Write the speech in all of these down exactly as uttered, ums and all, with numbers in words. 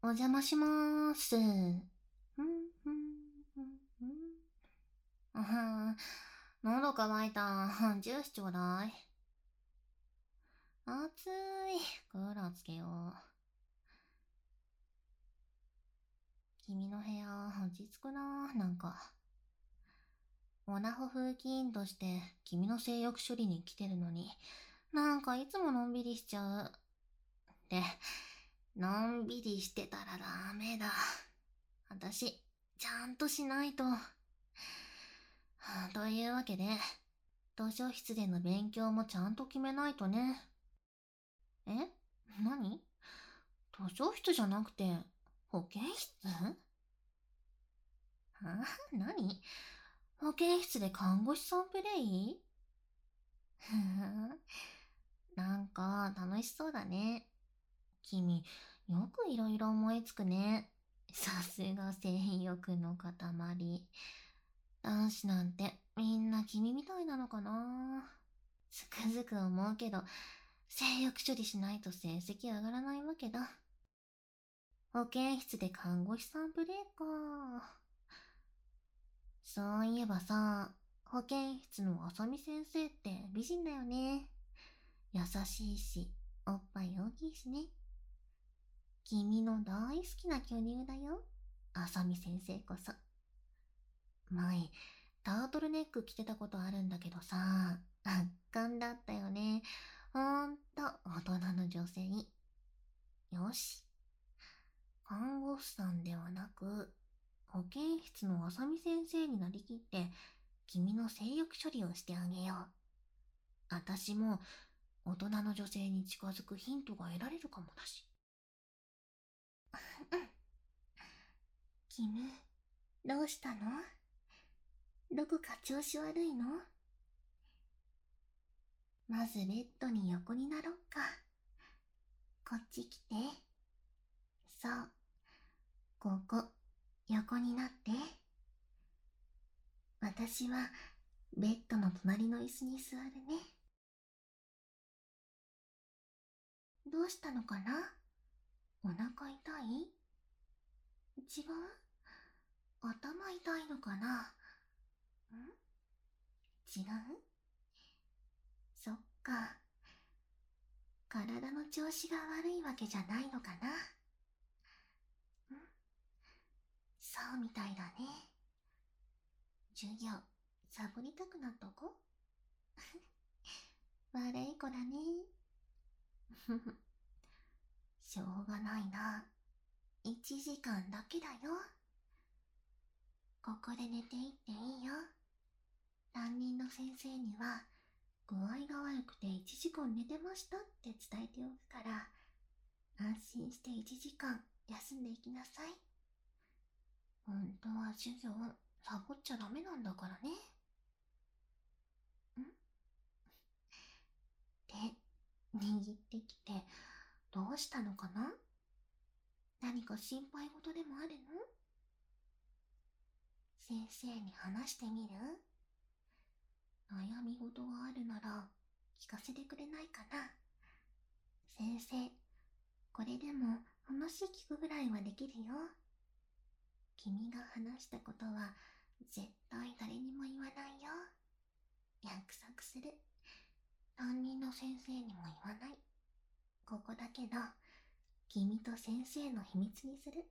お邪魔しまーす。うんうんうんうん。あは喉乾いた。ジュースちょうだい。暑い。クーラーつけよう。君の部屋、落ち着くな、なんか。オナホ風紀委員として君の性欲処理に来てるのに、なんかいつものんびりしちゃう。で、のんびりしてたらダメだ。私、ちゃんとしないと。というわけで、図書室での勉強もちゃんと決めないとね。え何？図書室じゃなくて、保健室？あ何？保健室で看護師さんプレイ？ふん。なんか楽しそうだね。君、よくいろいろ思いつくね。さすが性欲の塊。男子なんてみんな君みたいなのかな。つくづく思うけど、性欲処理しないと成績上がらないわけだ。保健室で看護師さんプレイか。そういえばさ、保健室のあさみ先生って美人だよね。優しいし、おっぱい大きいしね。君の大好きな巨乳だよ。あさみ先生こそ。前、タートルネック着てたことあるんだけどさ、圧巻だったよね。ほんと、大人の女性。よし。看護師さんではなく、保健室のあさみ先生になりきって、君の性欲処理をしてあげよう。あたしも、大人の女性に近づくヒントが得られるかもだし。君、どうしたの？どこか調子悪いの？まずベッドに横になろっか。こっち来て。そう。ここ、横になって。私は、ベッドの隣の椅子に座るね。どうしたのかな？お腹痛い？違う？頭痛いのかな？ん？違う？そっか。体の調子が悪いわけじゃないのかな？ん？そうみたいだね。授業、サボりたくなったか？悪い子だね。ふふ。しょうがないな。いちじかんだけだよ。ここで寝ていっていいよ。担任の先生には、具合が悪くていちじかん寝てましたって伝えておくから、安心していちじかん休んでいきなさい。本当は授業サボっちゃダメなんだからね。ん？手、握ってきて、どうしたのかな？何か心配事でもあるの？先生に話してみる？悩み事があるなら聞かせてくれないかな？先生、これでも話聞くぐらいはできるよ。君が話したことは絶対誰にも言わないよ。約束する。担任の先生にも言わない。ここだけど、君と先生の秘密にする。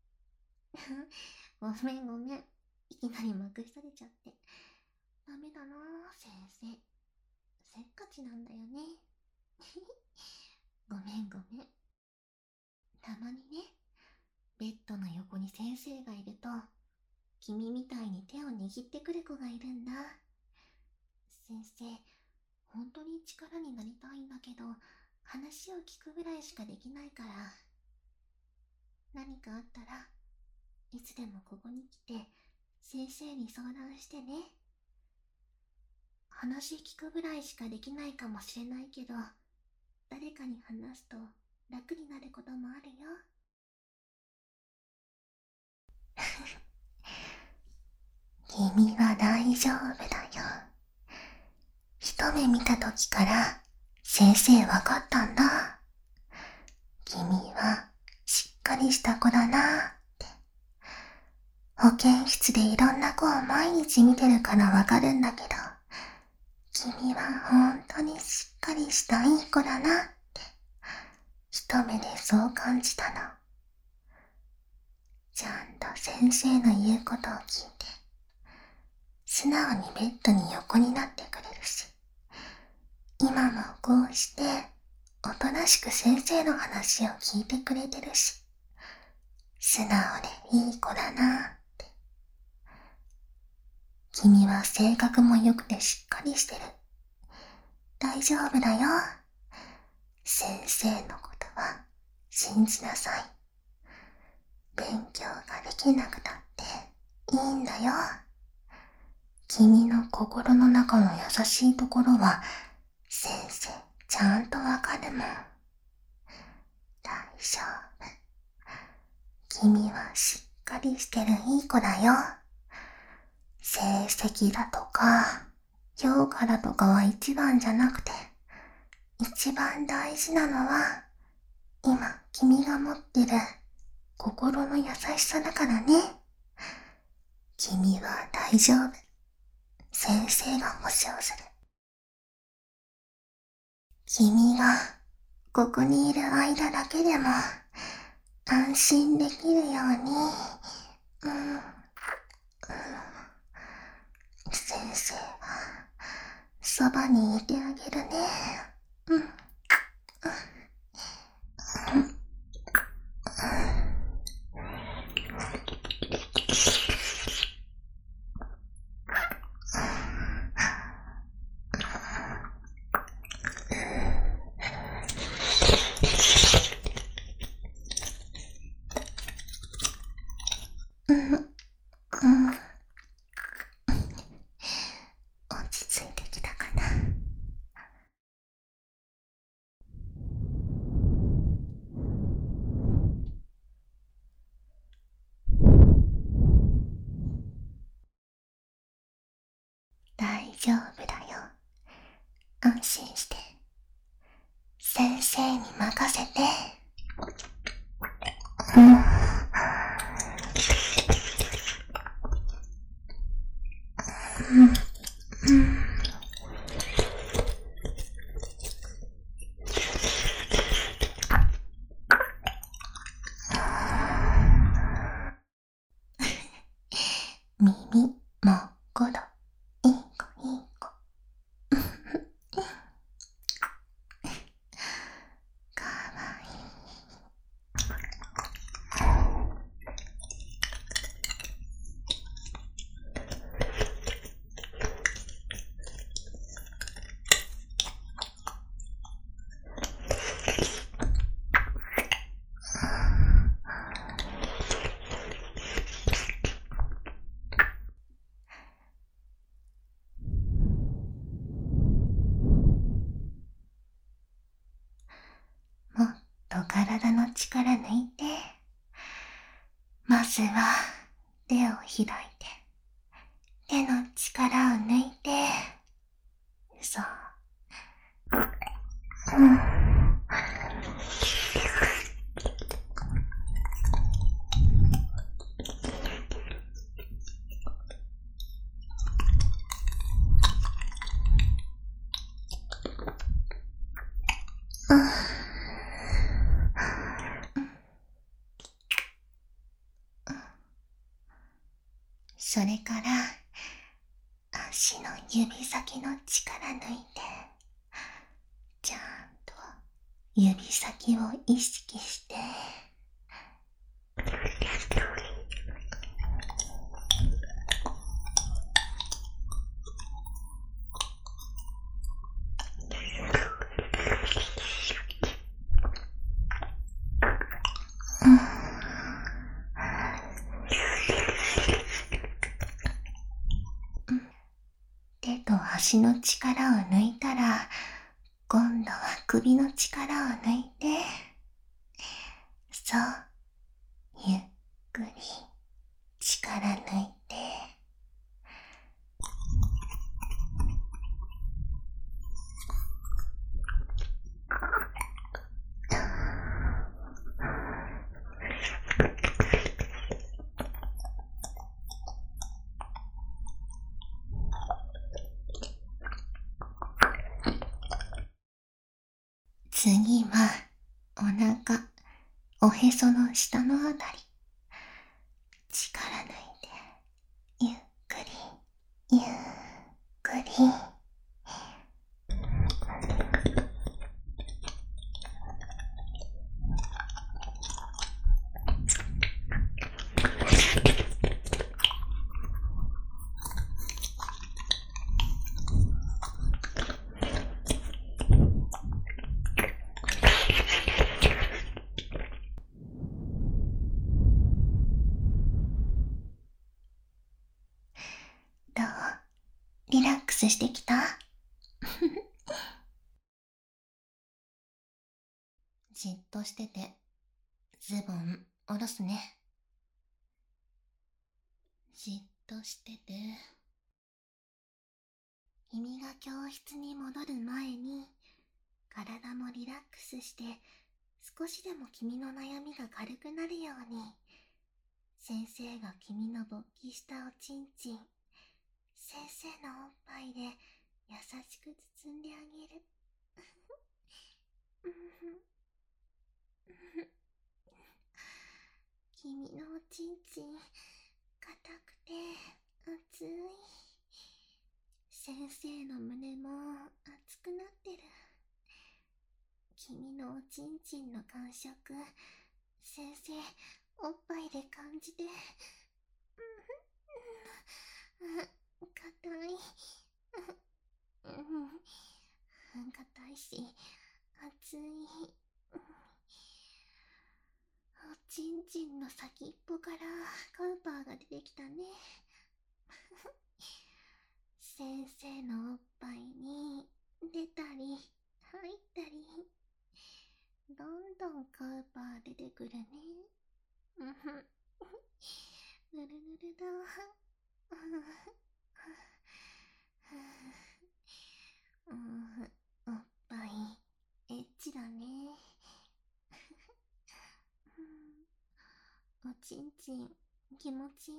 ごめんごめん。いきなりまくしされちゃって。ダメだなぁ、先生。せっかちなんだよね。ごめんごめん。たまにね、ベッドの横に先生がいると、君みたいに手を握ってくる子がいるんだ。先生、本当に力になりたいんだけど、話を聞くぐらいしかできないから。何かあったらいつでもここに来て先生に相談してね。話聞くぐらいしかできないかもしれないけど、誰かに話すと楽になることもあるよ。君は大丈夫だよ。一目見た時から先生わかったんだ。君はしっかりした子だなって。保健室でいろんな子を毎日見てるからわかるんだけど、君は本当にしっかりしたいい子だなって、一目でそう感じたの。ちゃんと先生の言うことを聞いて、素直にベッドに横になってくれるし、今もこうしておとなしく先生の話を聞いてくれてるし、素直でいい子だなって。君は性格も良くてしっかりしてる。大丈夫だよ。先生のことは信じなさい。勉強ができなくたっていいんだよ。君の心の中の優しいところは先生ちゃんとわかるもん。大丈夫。君はしっかりしてるいい子だよ。成績だとか評価だとかは一番じゃなくて、一番大事なのは今君が持ってる心の優しさだからね。君は大丈夫。先生が保証する。君がここにいる間だけでも安心できるように、うん、うん、先生はそばにいてあげるね。うん、うん、うん、うん、落ち着いてきたかな。大丈夫だよ。安心して。先生に任せて。うん。うん。うん。耳もっころ。いい子いい子。かわいい。もっと体の力抜いて、まずは手を開いて、手の力を抜いて、そう。うん。それから足の指先の力抜いて、ちゃんと指先を意識して、手と足の力を抜いたら、今度は首の力を抜いて、そう、ゆっくり力抜いて、 お腹、おへその下のあたり、力抜いて、ゆっくり、ゆっくり。どう？リラックスしてきた？じっとしてて、ズボン下ろすね。じっとしてて。君が教室に戻る前に、体もリラックスして、少しでも君の悩みが軽くなるように、先生が君の勃起したおちんちん、先生のおっぱいで優しく包んであげる。君のおちんちん、硬くて熱い。先生の胸も熱くなってる。君のおちんちんの感触、先生おっぱいで感じて。硬い。硬いし熱い。おちんちんの先っぽからカウパーが出てきたね。先生のおっぱいに出たり入ったり、どんどんカウパー出てくるね。ぬるぬるだ。おっぱいエッチだね。おちんちん気持ちいい？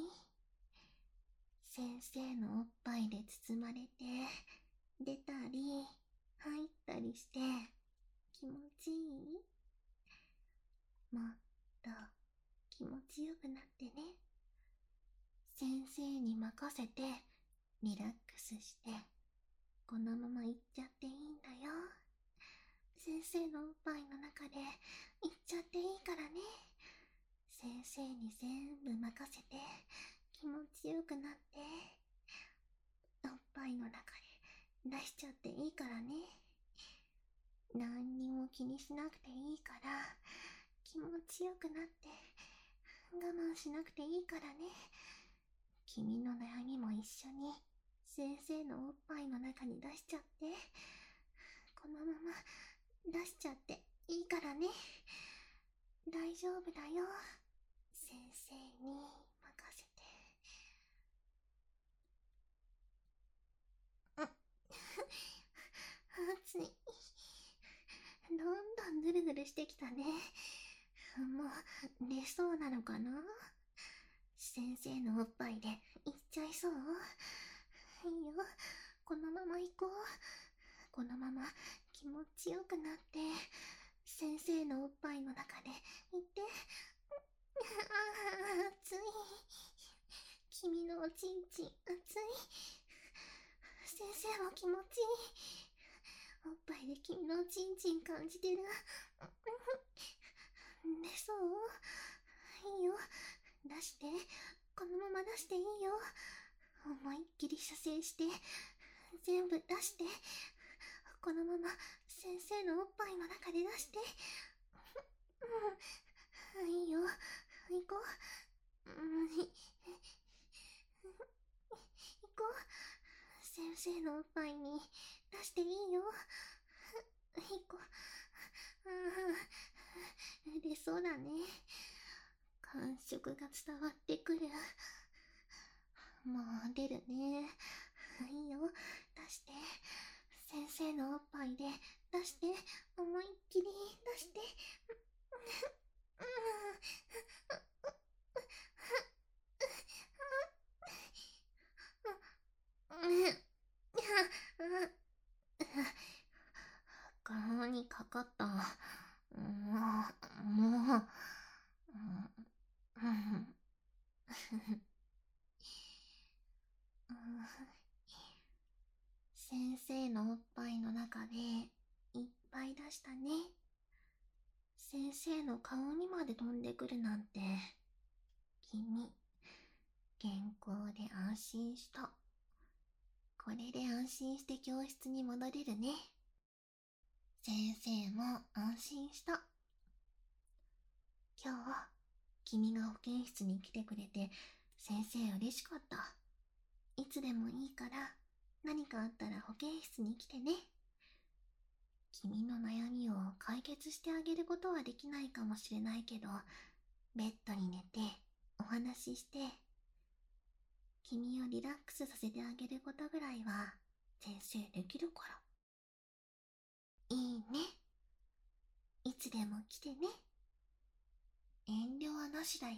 先生のおっぱいで包まれて出たり入ったりして気持ちいい？もっと気持ちよくなってね。先生に任せてリラックスして、このまま行っちゃっていいんだよ。先生のおっぱいの中で行っちゃっていいからね。先生に全部任せて気持ちよくなって、おっぱいの中で出しちゃっていいからね。何にも気にしなくていいから、気持ちよくなって我慢しなくていいからね。君の悩みも一緒に先生のおっぱいの中に出しちゃって、このまま出しちゃっていいからね。大丈夫だよ。先生に任せて。暑い。どんどんぬるぬるしてきたね。もう出そうなのかな？先生のおっぱいでいっちゃいそう？いいよ、このまま行こう。このまま気持ちよくなって先生のおっぱいの中で行って。ああ、熱い。君のおちんちん熱い。先生も気持ちいい。おっぱいで君のおちんちん感じてる。出そう？いいよ、出して。このまま出していいよ。思いっきり射精して全部出して。このまま先生のおっぱいの中で出して。うん、いいよ、行こう。うん、行こう。先生のおっぱいに出していいよ。行こう。ああ、出そうだね。感触が伝わってくる。もう出るね。いいよ、出して。先生のおっぱいで出して。思いっきり出して。顔にかかった。 先生のおっぱいの中でいっぱい出したね。先生の顔にまで飛んでくるなんて。君、健康で安心した。これで安心して教室に戻れるね。先生も安心した。今日、君が保健室に来てくれて先生嬉しかった。いつでもいいから何かあったら保健室に来てね。君の悩みを解決してあげることはできないかもしれないけど、ベッドに寝てお話しして君をリラックスさせてあげることぐらいは先生できるから。いいね。いつでも来てね。遠慮はなしだよ。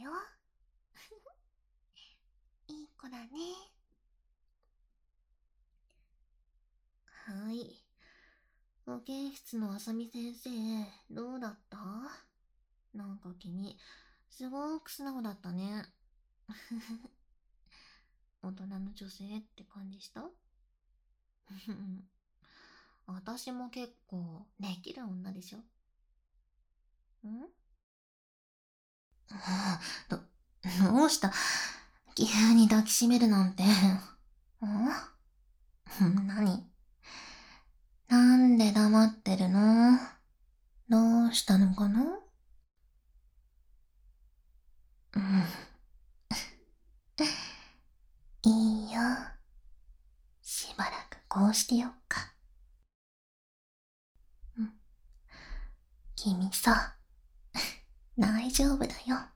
いい子だね。はい。保健室のあさみ先生、どうだった？なんか君、すごく素直だったね。大人の女性って感じした？私も結構できる女でしょ？ん？ど、どうした？急に抱きしめるなんて。ん？何？なんで黙ってるの？どうしたのかな？うん。いいよ。しばらくこうしてよっか。うん。君さ、大丈夫だよ。